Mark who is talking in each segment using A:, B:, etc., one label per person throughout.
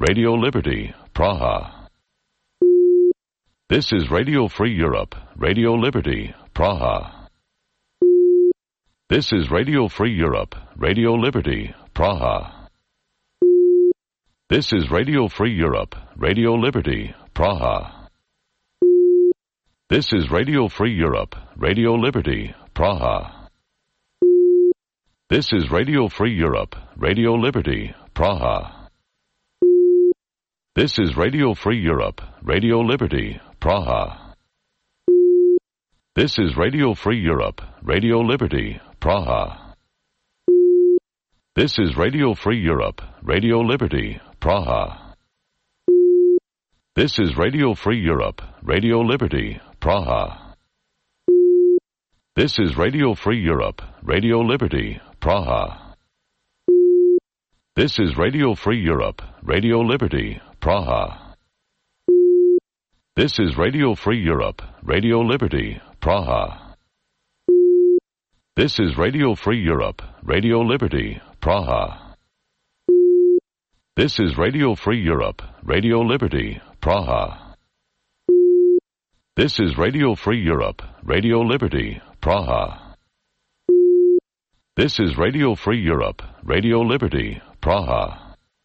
A: Radio Liberty, Praha. This is Radio Free Europe, Radio Liberty, Praha. This is Radio Free Europe, Radio Liberty, Praha. This is Radio Free Europe, Radio Liberty, Praha. This is Radio Free Europe, Radio Liberty, Praha. This is Radio Free Europe, Radio Liberty, Praha. This is Radio Free Europe, Radio Liberty, Praha. This is Radio Free Europe, Radio Liberty, Praha. This is Radio Free Europe, Radio Liberty, Praha. This is Radio Free Europe, Radio Liberty, Praha. This is Radio Free Europe, Radio Liberty, Praha. This is Radio Free Europe, Radio Liberty, Praha. This is Radio Free Europe, Radio Liberty, Praha. This is Radio Free Europe, Radio Liberty, Praha. This is Radio Free Europe, Radio Liberty, Praha. This is Radio Free Europe, Radio Liberty, Praha. This is Radio Free Europe, Radio Liberty, Praha.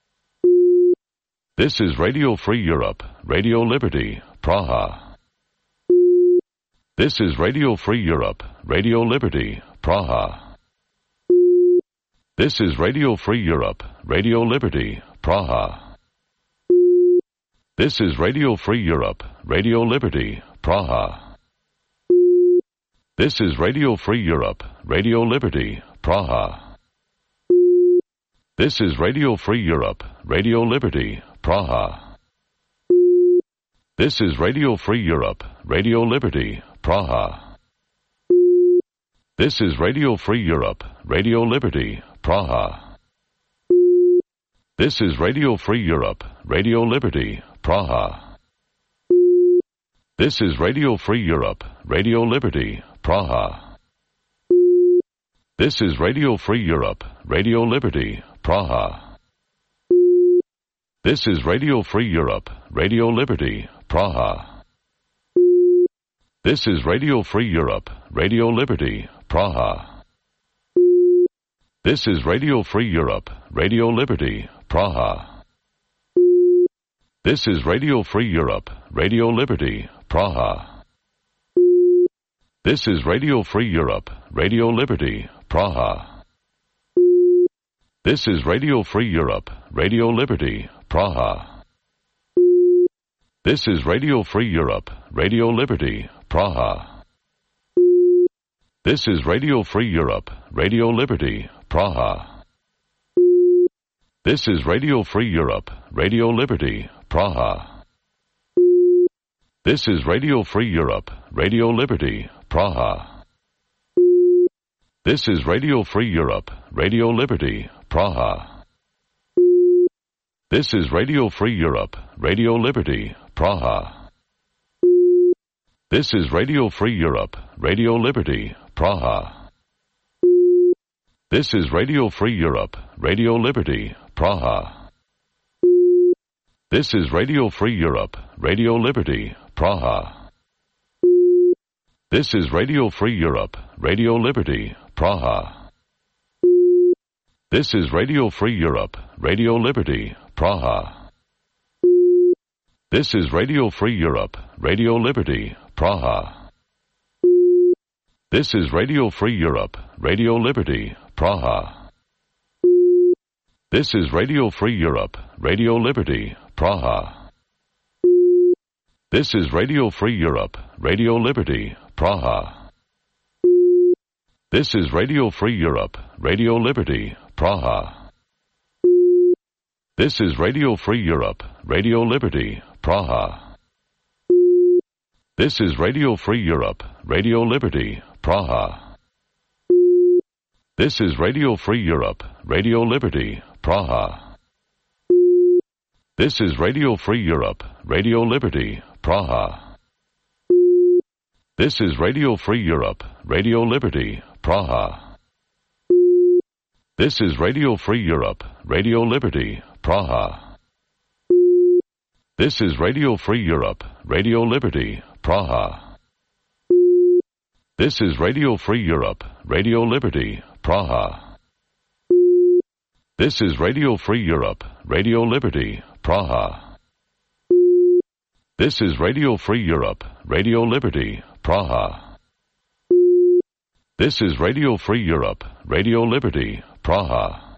A: This is Radio Free Europe, Radio Liberty, Praha. This is Radio Free Europe, Radio Liberty, Praha. This is Radio Free Europe, Radio Liberty, Praha. This is Radio Free Europe, Radio Liberty, Praha. This is Radio Free Europe, Radio Liberty, Praha. This is Radio Free Europe, Radio Liberty, Praha. This is Radio Free Europe, Radio Liberty, Praha. This is Radio Free Europe, Radio Liberty, Praha. This is Radio Free Europe, Radio Liberty, Praha. This is Radio Free Europe, Radio Liberty, Praha. This is Radio Free Europe, Radio Liberty, Praha. This is Radio Free Europe, Radio Liberty, Praha. This is Radio Free Europe, Radio Liberty, Praha. This is Radio Free Europe, Radio Liberty, Praha. This is Radio Free Europe, Radio Liberty, Praha. This is Radio Free Europe, Radio Liberty, Praha. This is Radio Free Europe, Radio Liberty, Praha. This is Radio Free Europe, Radio Liberty, Praha. This is Radio Free Europe, Radio Liberty, Praha. This is Radio Free Europe, Radio Liberty, Praha. This is Radio Free Europe, Radio Liberty, Praha. This is Radio Free Europe, Radio Liberty, Praha. This is Radio Free Europe, Radio Liberty, Praha. This is Radio Free Europe, Radio Liberty, Praha. This is Radio Free Europe, Radio Liberty, Praha. This is Radio Free Europe, Radio Liberty, Praha. This is Radio Free Europe, Radio Liberty, Praha. This is Radio Free Europe, Radio Liberty, Praha. This is Radio Free Europe, Radio Liberty, Praha. This is Radio Free Europe, Radio Liberty, Praha. This is Radio Free Europe, Radio Liberty, Praha. This is Radio Free Europe, Radio Liberty, Praha. This is Radio Free Europe, Radio Liberty, Praha. This is Radio Free Europe, Radio Liberty, Praha. This is Radio Free Europe, Radio Liberty, Praha. This is Radio Free Europe, Radio Liberty, Praha. This is Radio Free Europe, Radio Liberty, Praha. This is Radio Free Europe, Radio Liberty, Praha. This is Radio Free Europe, Radio Liberty, Praha. This is Radio Free Europe, Radio Liberty, Praha. This is Radio Free Europe, Radio Liberty, Praha. This is Radio Free Europe, Radio Liberty, Praha. This is Radio Free Europe, Radio Liberty, Praha. This is Radio Free Europe, Radio Liberty, Praha.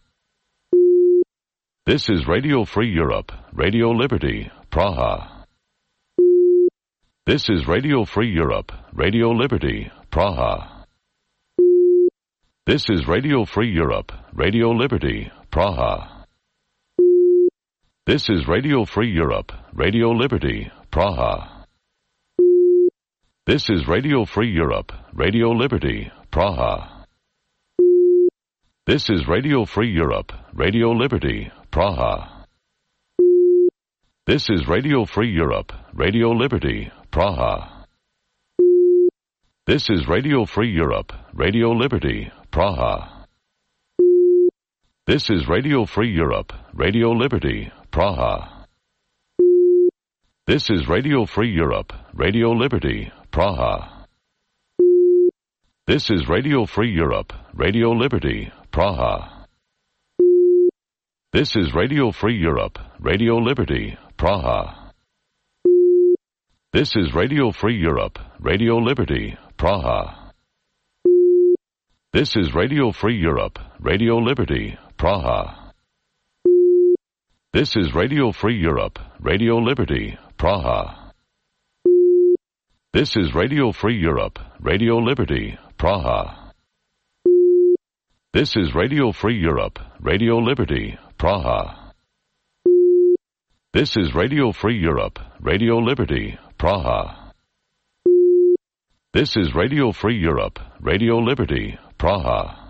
A: This is Radio Free Europe, Radio Liberty, Praha. This is Radio Free Europe, Radio Liberty, Praha. This is Radio Free Europe, Radio Liberty, Praha. This is Radio Free Europe, Radio Liberty, Praha. This is Radio Free Europe, Radio Liberty, Praha. This is Radio Free Europe, Radio Liberty, Praha. This is Radio Free Europe, Radio Liberty, Praha. This is Radio Free Europe, Radio Liberty, Praha. This is Radio Free Europe, Radio Liberty, Praha. This is Radio Free Europe, Radio Liberty, Praha. This is Radio Free Europe, Radio Liberty, Praha. This is Radio Free Europe, Radio Liberty, Praha. This is Radio Free Europe, Radio Liberty, Praha. This is Radio Free Europe, Radio Liberty, Praha. This is Radio Free Europe, Radio Liberty, Praha. This is Radio Free Europe, Radio Liberty, Praha. This is Radio Free Europe, Radio Liberty, Praha. This is Radio Free Europe, Radio Liberty, Praha. This is Radio Free Europe, Radio Liberty, Praha.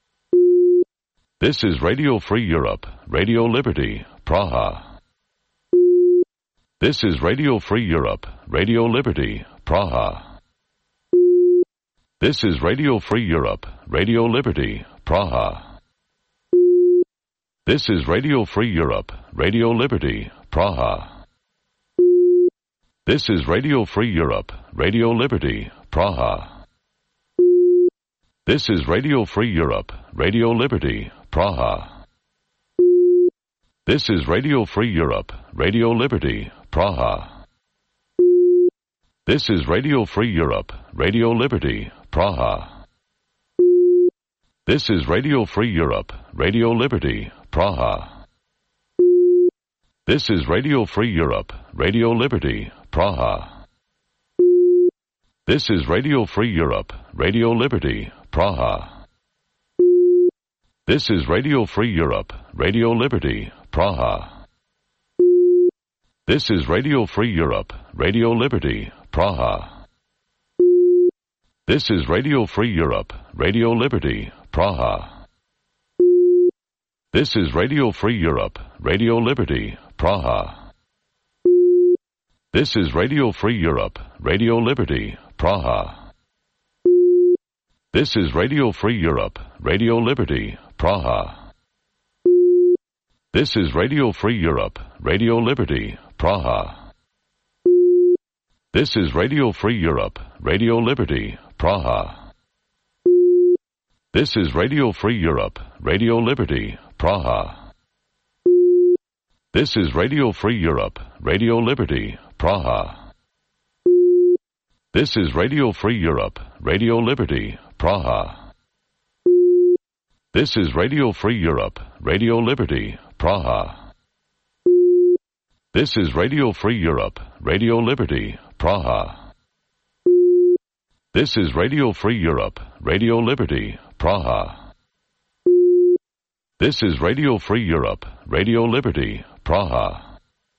A: This is Radio Free Europe, Radio Liberty, Praha. This is Radio Free Europe, Radio Liberty, Praha. This is Radio Free Europe, Radio Liberty, Praha. This is Radio Free Europe, Radio Liberty, Praha. This is Radio Free Europe, Radio Liberty, Praha. This is Radio Free Europe, Radio Liberty, Praha. This is Radio Free Europe, Radio Liberty, Praha. This is Radio Free Europe, Radio Liberty, Praha. This is Radio Free Europe, Radio Liberty, Praha. This is Radio Free Europe, Radio Liberty, Praha. This is Radio Free Europe, Radio Liberty, Praha. This is Radio Free Europe, Radio Liberty, Praha. This is Radio Free Europe, Radio Liberty, Praha. This is Radio Free Europe, Radio Liberty, Praha. This is Radio Free Europe, Radio Liberty, Praha. This is Radio Free Europe, Radio Liberty, Praha. This is Radio Free Europe, Radio Liberty, Praha. This is Radio Free Europe, Radio Liberty, Praha. This is Radio Free Europe, Radio Liberty, Praha. This is Radio Free Europe, Radio Liberty, Praha. This is Radio Free Europe, Radio Liberty, Praha. This is Radio Free Europe, Radio Liberty, Praha. This is Radio Free Europe, Radio Liberty, Praha. This is Radio Free Europe, Radio Liberty, Praha. This is Radio Free Europe, Radio Liberty, Praha. This is Radio Free Europe, Radio Liberty, Praha.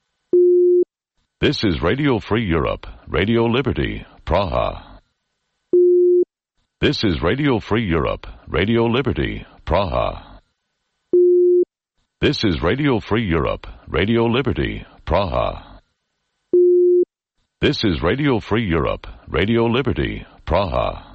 A: This is Radio Free Europe, Radio Liberty, Praha. This is Radio Free Europe, Radio Liberty, Praha. This is Radio Free Europe, Radio Liberty, Praha. This is Radio Free Europe, Radio Liberty, Praha.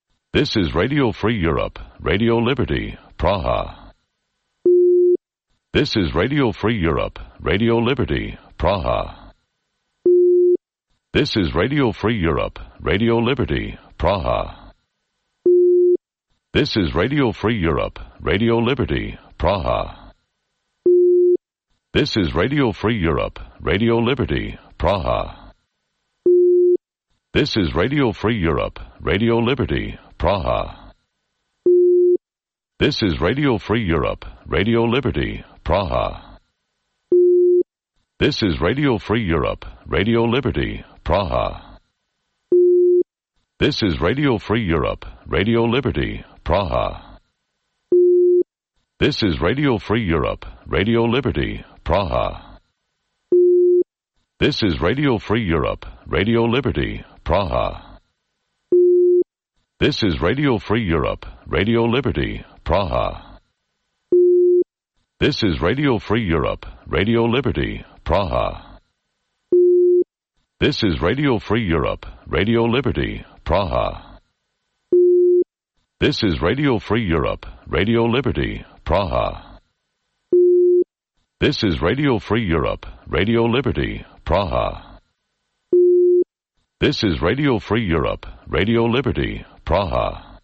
A: This is Radio Free Europe, Radio Liberty, Praha. This is Radio Free Europe, Radio Liberty, Praha. This is Radio Free Europe, Radio Liberty, Praha. This is Radio Free Europe, Radio Liberty, Praha. This is Radio Free Europe, Radio Liberty, Praha. This is Radio Free Europe, Radio Liberty, Praha. This is Radio Free Europe, Radio Liberty, Praha. This is Radio Free Europe, Radio Liberty, Praha. This is Radio Free Europe, Radio Liberty, Praha. This is Radio Free Europe, Radio Liberty, Praha. This is Radio Free Europe, Radio Liberty, Praha. This is Radio Free Europe, Radio Liberty, Praha. This is Radio Free Europe, Radio Liberty, Praha. This is Radio Free Europe, Radio Liberty, Praha. This is Radio Free Europe, Radio Liberty, Praha. This is Radio Free Europe, Radio Liberty, Praha. This is Radio Free Europe, Radio Liberty, Praha.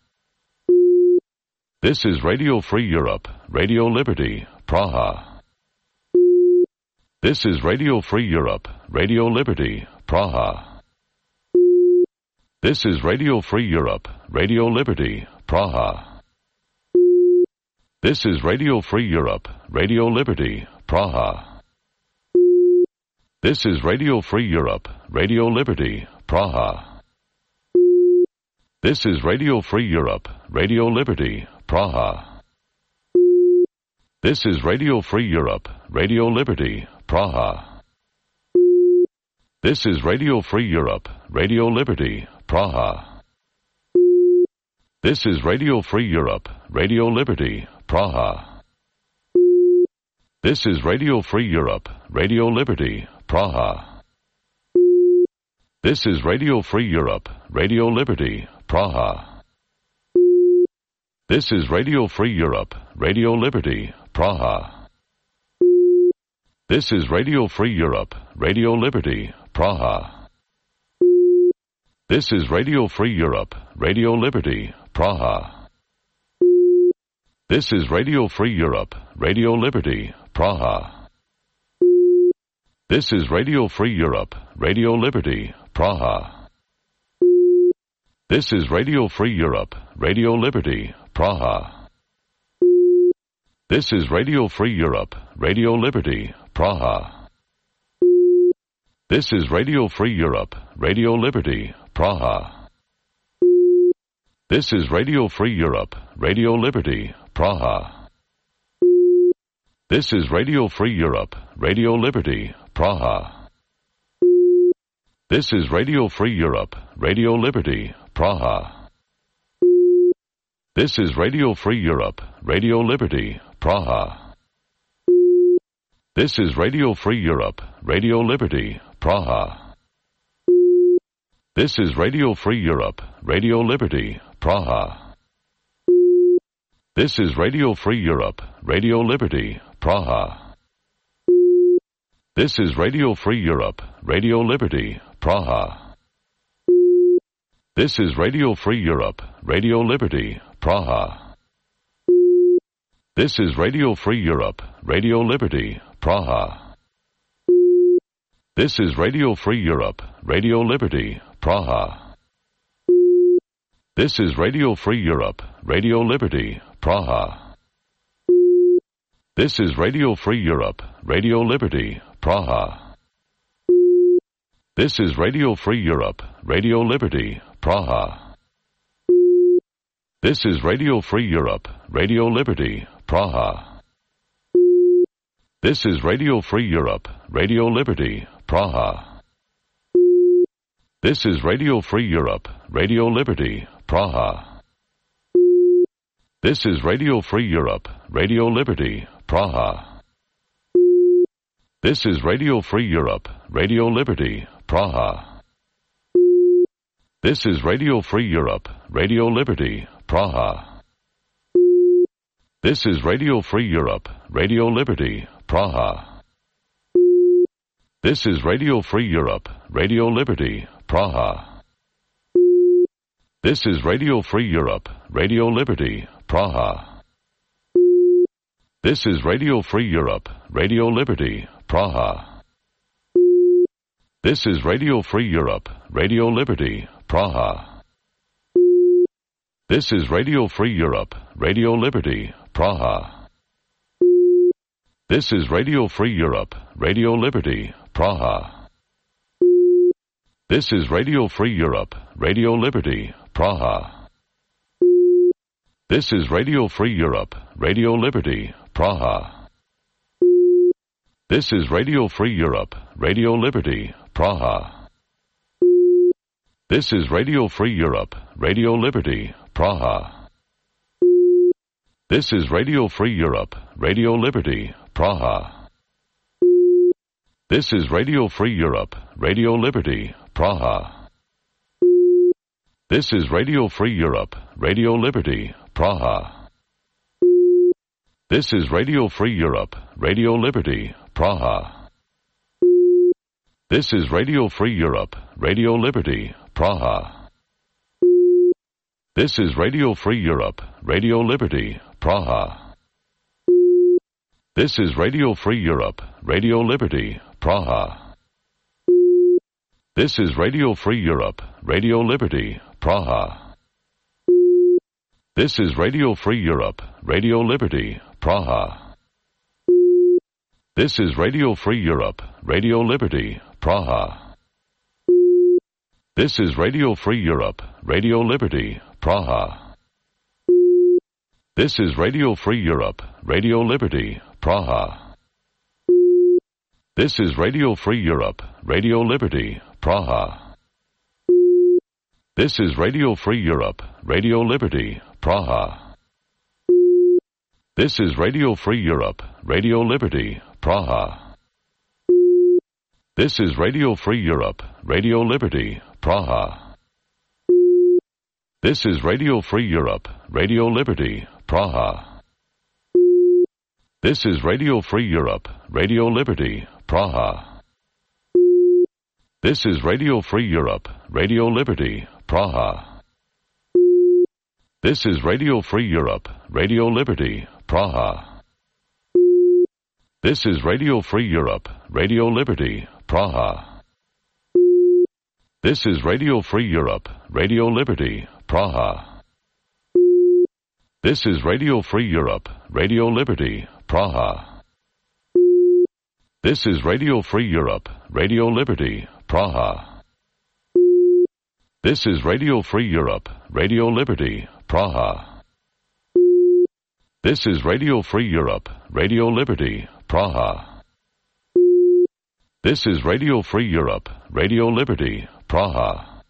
A: This is Radio Free Europe, Radio Liberty, Praha. This is Radio Free Europe, Radio Liberty, Praha. This is Radio Free Europe, Radio Liberty, Praha. This is Radio Free Europe, Radio Liberty, Praha. This is Radio Free Europe, Radio Liberty, Praha. This is Radio Free Europe, Radio Liberty, Praha. This is Radio Free Europe, Radio Liberty, Praha. This is Radio Free Europe, Radio Liberty, Praha. This is Radio Free Europe, Radio Liberty, Praha. This is Radio Free Europe, Radio Liberty, Praha. This is Radio Free Europe, Radio Liberty, Praha. This is Radio Free Europe, Radio Liberty, Praha. This is Radio Free Europe, Radio Liberty, Praha. This is Radio Free Europe, Radio Liberty, Praha. This is Radio Free Europe, Radio Liberty, Praha. This is Radio Free Europe, Radio Liberty, Praha. This is Radio Free Europe, Radio Liberty, Praha. This is Radio Free Europe, Radio Liberty, Praha. This is Radio Free Europe, Radio Liberty, Praha. This is Radio Free Europe, Radio Liberty, Praha. This is Radio Free Europe, Radio Liberty, Praha. This is Radio Free Europe, Radio Liberty, Praha. This is Radio Free Europe, Radio Liberty, Praha. This is Radio Free Europe, Radio Liberty, Praha. This is Radio Free Europe, Radio Liberty, Praha. This is Radio Free Europe, Radio Liberty, Praha. This is Radio Free Europe, Radio Liberty, Praha. This is Radio Free Europe, Radio Liberty, Praha. This is Radio Free Europe, Radio Liberty, Praha. This is Radio Free Europe, Radio Liberty, Praha. This is Radio Free Europe, Radio Liberty, Praha. This is Radio Free Europe, Radio Liberty, Praha. This is Radio Free Europe, Radio Liberty, Praha. This is Radio Free Europe, Radio Liberty, Praha. This is Radio Free Europe, Radio Liberty, Praha. This is Radio Free Europe, Radio Liberty, Praha. This is Radio Free Europe, Radio Liberty, Praha. This is Radio Free Europe, Radio Liberty, Praha. This is Radio Free Europe, Radio Liberty, Praha. This is Radio Free Europe, Radio Liberty, Praha. This is Radio Free Europe, Radio Liberty, Praha. This is Radio Free Europe, Radio Liberty, Praha. This is Radio Free Europe, Radio Liberty, Praha. This is Radio Free Europe, Radio Liberty, Praha. This is Radio Free Europe, Radio Liberty, Praha. This is Radio Free Europe, Radio Liberty, Praha. This is Radio Free Europe, Radio Liberty, Praha. This is Radio Free Europe, Radio Liberty, Praha. This is Radio Free Europe, Radio Liberty, Praha. This is Radio Free Europe, Radio Liberty, Praha. This is Radio Free Europe, Radio Liberty, Praha. This is Radio Free Europe, Radio Liberty, Praha. This is Radio Free Europe, Radio Liberty, Praha. This is Radio Free Europe, Radio Liberty, Praha. This is Radio Free Europe, Radio Liberty, Praha. This is Radio Free Europe, Radio Liberty, Praha. This is Radio Free Europe, Radio Liberty, Praha. This is Radio Free Europe, Radio Liberty, Praha. This is Radio Free Europe, Radio Liberty, Praha. This is Radio Free Europe, Radio Liberty, Praha. This is Radio Free Europe, Radio Liberty, Praha. This is Radio Free Europe, Radio Liberty, Praha. This is Radio Free Europe, Radio Liberty, Praha. This is Radio Free Europe, Radio Liberty, Praha. This is Radio Free Europe, Radio Liberty, Praha. This is Radio Free Europe, Radio Liberty, Praha. This is Radio Free Europe, Radio Liberty, Praha. This is Radio Free Europe, Radio Liberty, Praha. This is Radio Free Europe, Radio Liberty, Praha. This is Radio Free Europe, Radio Liberty, Praha. This is Radio Free Europe, Radio Liberty, Praha. This is Radio Free Europe, Radio Liberty, Praha. This is Radio Free Europe, Radio Liberty, Praha. This is Radio Free Europe, Radio Liberty, Praha. This is Radio Free Europe, Radio Liberty, Praha. This is Radio Free Europe, Radio Liberty, Praha. This is Radio Free Europe, Radio Liberty, Praha.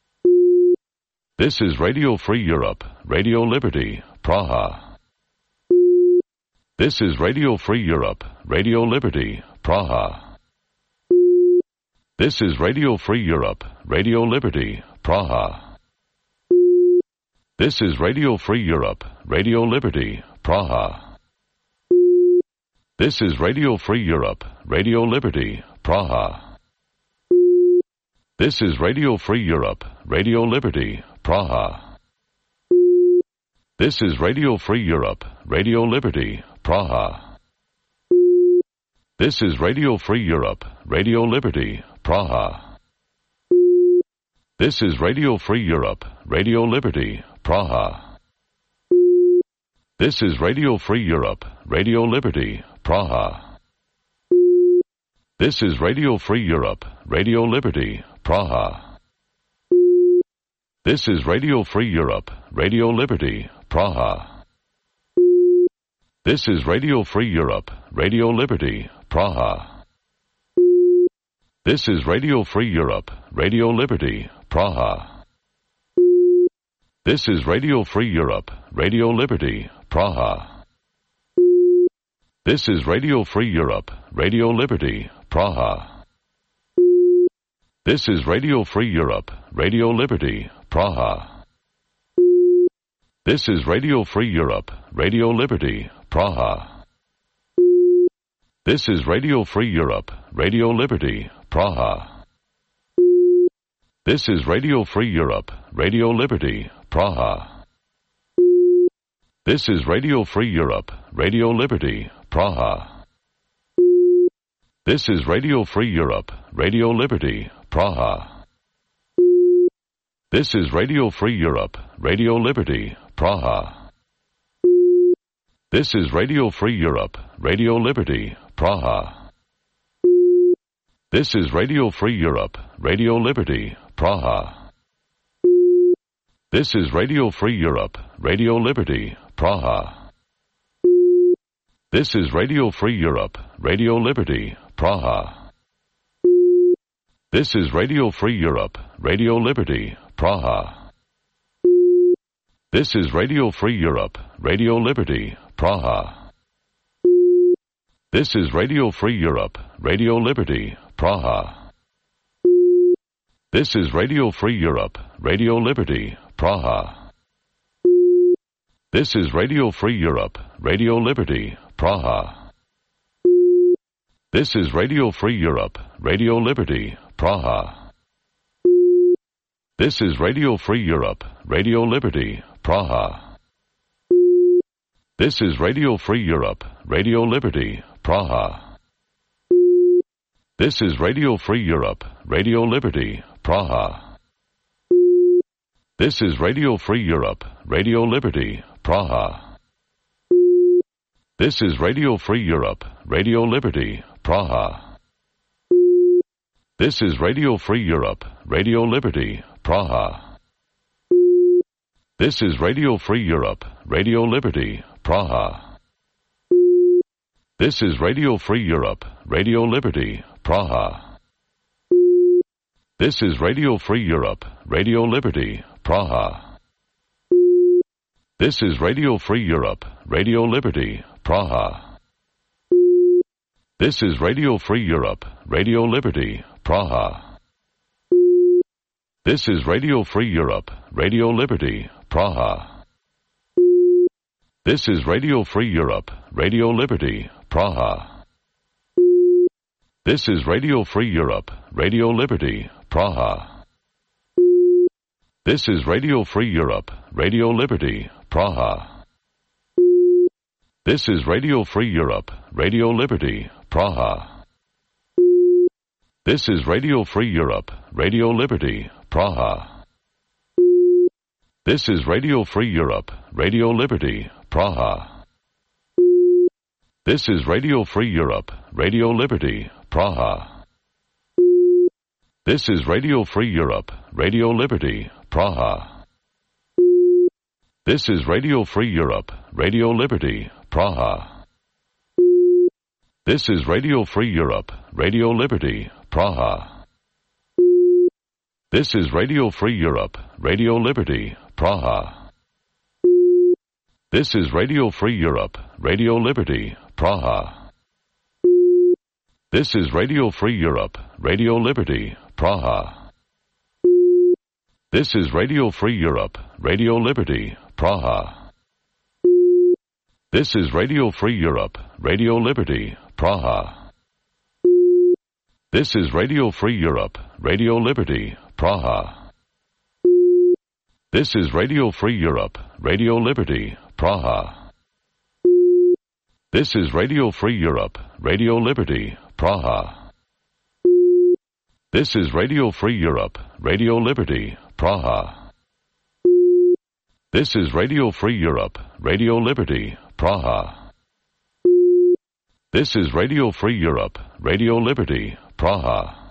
A: This is Radio Free Europe, Radio Liberty, Praha. This is Radio Free Europe, Radio Liberty, Praha. This is Radio Free Europe, Radio Liberty, Praha. This is Radio Free Europe, Radio Liberty, Praha. This is Radio Free Europe, Radio Liberty, Praha. This is Radio Free Europe, Radio Liberty, Praha. This is Radio Free Europe, Radio Liberty, Praha. This is Radio Free Europe, Radio Liberty, Praha. This is Radio Free Europe, Radio Liberty, Praha. This is Radio Free Europe, Radio Liberty, Praha. This is Radio Free Europe, Radio Liberty, Praha. This is Radio Free Europe, Radio Liberty, Praha. This is Radio Free Europe, Radio Liberty, Praha. This is Radio Free Europe, Radio Liberty, Praha. This is Radio Free Europe, Radio Liberty, Praha. This is Radio Free Europe, Radio Liberty, Praha. This is Radio Free Europe, Radio Liberty, Praha. This is Radio Free Europe, Radio Liberty, Praha. This is Radio Free Europe, Radio Liberty, Praha. This is Radio Free Europe, Radio Liberty, Praha. This is Radio Free Europe, Radio Liberty, Praha. This is Radio Free Europe, Radio Liberty, Praha. This is Radio Free Europe, Radio Liberty, Praha. This is Radio Free Europe, Radio Liberty, Praha. This is Radio Free Europe, Radio Liberty, Praha. This is Radio Free Europe, Radio Liberty, Praha. This is Radio Free Europe, Radio Liberty, Praha. This is Radio Free Europe, Radio Liberty, Praha. This is Radio Free Europe, Radio Liberty, Praha. This is Radio Free Europe, Radio Liberty, Praha. This is Radio Free Europe, Radio Liberty, Praha. This is Radio Free Europe, Radio Liberty, Praha. This is Radio Free Europe, Radio Liberty, Praha. This is Radio Free Europe, Radio Liberty, Praha. This is Radio Free Europe, Radio Liberty, Praha. This is Radio Free Europe, Radio Liberty, Praha. This is Radio Free Europe, Radio Liberty, Praha. This is Radio Free Europe, Radio Liberty, Praha. This is Radio Free Europe, Radio Liberty, Praha. This is Radio Free Europe, Radio Liberty, Praha. This is Radio Free Europe, Radio Liberty, Praha. This is Radio Free Europe, Radio Liberty, Praha. This is Radio Free Europe, Radio Liberty, Praha. This is Radio Free Europe, Radio Liberty, Praha. This is Radio Free Europe, Radio Liberty, Praha. This is Radio Free Europe, Radio Liberty, Praha. This is Radio Free Europe, Radio Liberty, Praha. This is Radio Free Europe, Radio Liberty, Praha. This is Radio Free Europe, Radio Liberty, Praha. This is Radio Free Europe, Radio Liberty, Praha. This is Radio Free Europe, Radio Liberty, Praha. This is Radio Free Europe, Radio Liberty, Praha. This is Radio Free Europe, Radio Liberty, Praha. This is Radio Free Europe, Radio Liberty, Praha. This is Radio Free Europe, Radio Liberty, Praha. This is Radio Free Europe, Radio Liberty, Praha. This is Radio Free Europe, Radio Liberty, Praha. This is Radio Free Europe, Radio Liberty, Praha. This is Radio Free Europe, Radio Liberty, Praha. This is Radio Free Europe, Radio Liberty, Praha. This is Radio Free Europe, Radio Liberty, Praha. This is Radio Free Europe, Radio Liberty, Praha. This is Radio Free Europe, Radio Liberty, Praha. This is Radio Free Europe, Radio Liberty, Praha. This is Radio Free Europe, Radio Liberty, Praha. This is Radio Free Europe, Radio Liberty, Praha.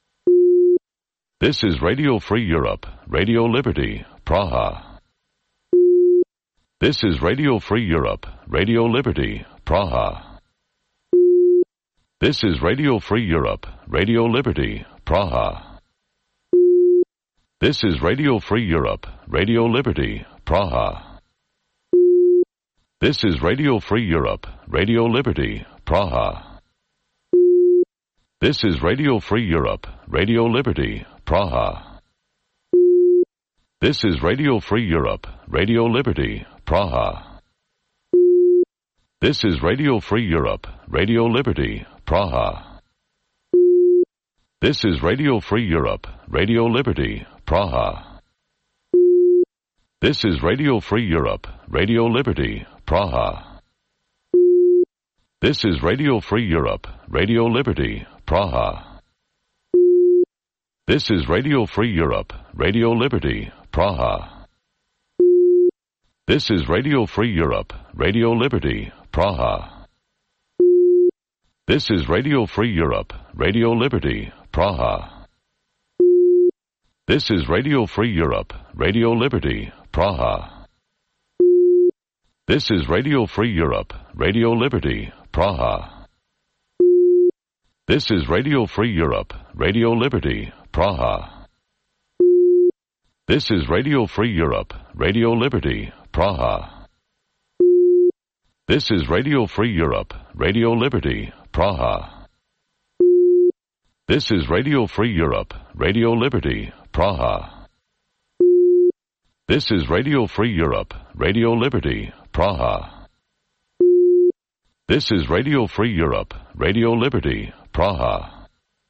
A: This is Radio Free Europe, Radio Liberty, Praha. This is Radio Free Europe, Radio Liberty, Praha. This is Radio Free Europe, Radio Liberty, Praha. This is Radio Free Europe, Radio Liberty, Praha. This is Radio Free Europe, Radio Liberty, Praha. This is Radio Free Europe, Radio Liberty, Praha. This is Radio Free Europe, Radio Liberty, Praha. This is Radio Free Europe, Radio Liberty, Praha. This is Radio Free Europe, Radio Liberty, Praha. This is Radio Free Europe, Radio Liberty, Praha. This is Radio Free Europe, Radio Liberty, Praha. This is Radio Free Europe, Radio Liberty, Praha. This is Radio Free Europe, Radio Liberty, Praha. This is Radio Free Europe, Radio Liberty, Praha. This is Radio Free Europe, Radio Liberty, Praha. This is Radio Free Europe, Radio Liberty, Praha. This is Radio Free Europe, Radio Liberty, Praha. This is Radio Free Europe, Radio Liberty, Praha. This is Radio Free Europe, Radio Liberty, Praha. This is Radio Free Europe, Radio Liberty, Praha. This is Radio Free Europe, Radio Liberty, Praha. This is Radio Free Europe, Radio Liberty, Praha.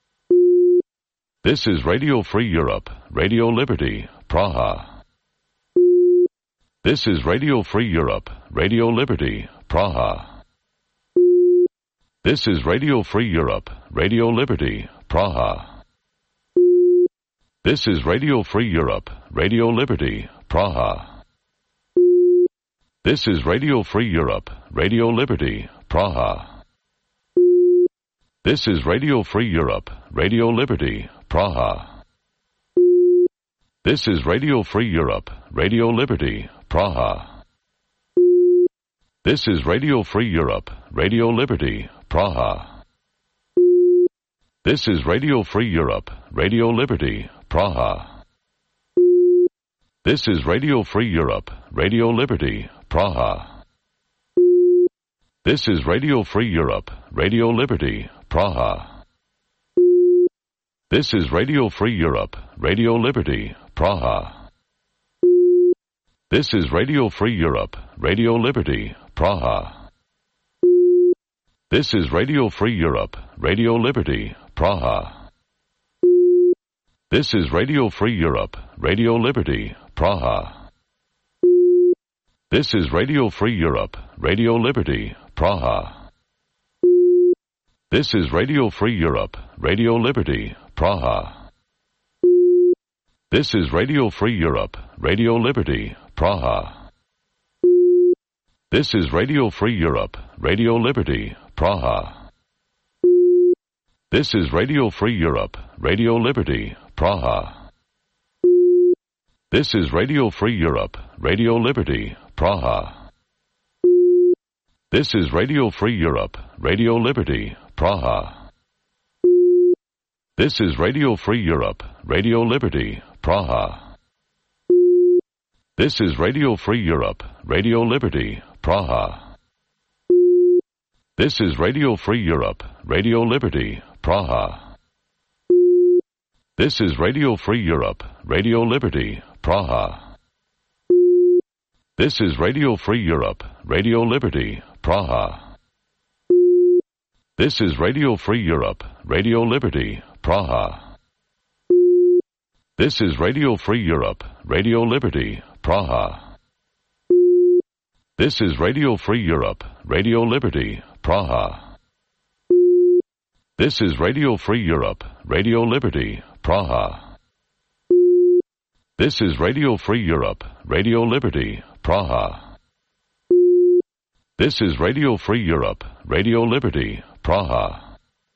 A: This is Radio Free Europe, Radio Liberty, Praha. This is Radio Free Europe, Radio Liberty, Praha. This is Radio Free Europe, Radio Liberty, Praha. This is Radio Free Europe, Radio Liberty, Praha. This is Radio Free Europe, Radio Liberty, Praha. This is Radio Free Europe, Radio Liberty, Praha. This is Radio Free Europe, Radio Liberty, Praha. This is Radio Free Europe, Radio Liberty, Praha. This is Radio Free Europe, Radio Liberty, Praha. This is Radio Free Europe, Radio Liberty, Praha. This is Radio Free Europe, Radio Liberty, Praha. This is Radio Free Europe, Radio Liberty, Praha. This is Radio Free Europe, Radio Liberty, Praha. This is Radio Free Europe, Radio Liberty, Praha. This is Radio Free Europe, Radio Liberty, Praha. This is Radio Free Europe, Radio Liberty, Praha. This is Radio Free Europe, Radio Liberty, Praha. This is Radio Free Europe, Radio Liberty, Praha. This is Radio Free Europe, Radio Liberty, Praha. This is Radio Free Europe, Radio Liberty, Praha. This is Radio Free Europe, Radio Liberty, Praha. This is Radio Free Europe, Radio Liberty, Praha. This is Radio Free Europe, Radio Liberty, Praha. This is Radio Free Europe, Radio Liberty, Praha. This is Radio Free Europe, Radio Liberty, Praha. This is Radio Free Europe, Radio Liberty, Praha. This is Radio Free Europe, Radio Liberty, Praha. This is Radio Free Europe, Radio Liberty, Praha. This is Radio Free Europe, Radio Liberty, Praha. This is Radio Free Europe, Radio Liberty, Praha. This is Radio Free Europe, Radio Liberty, Praha. This is Radio Free Europe, Radio Liberty, Praha. This is Radio Free Europe, Radio Liberty, Praha.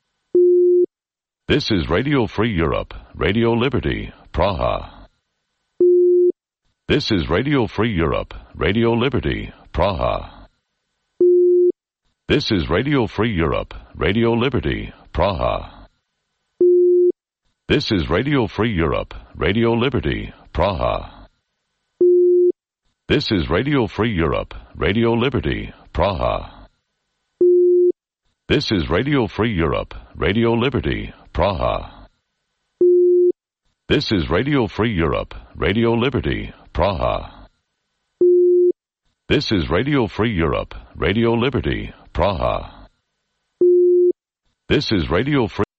A: This is Radio Free Europe, Radio Liberty, Praha. This is Radio Free Europe, Radio Liberty, Praha. This is Radio Free Europe, Radio Liberty, Praha. This is Radio Free Europe, Radio Liberty, Praha. This is Radio Free Europe, Radio Liberty, Praha. This is Radio Free Europe, Radio Liberty, Praha. This is Radio Free Europe, Radio Liberty, Praha. This is Radio Free Europe, Radio Liberty, Praha. This is Radio Free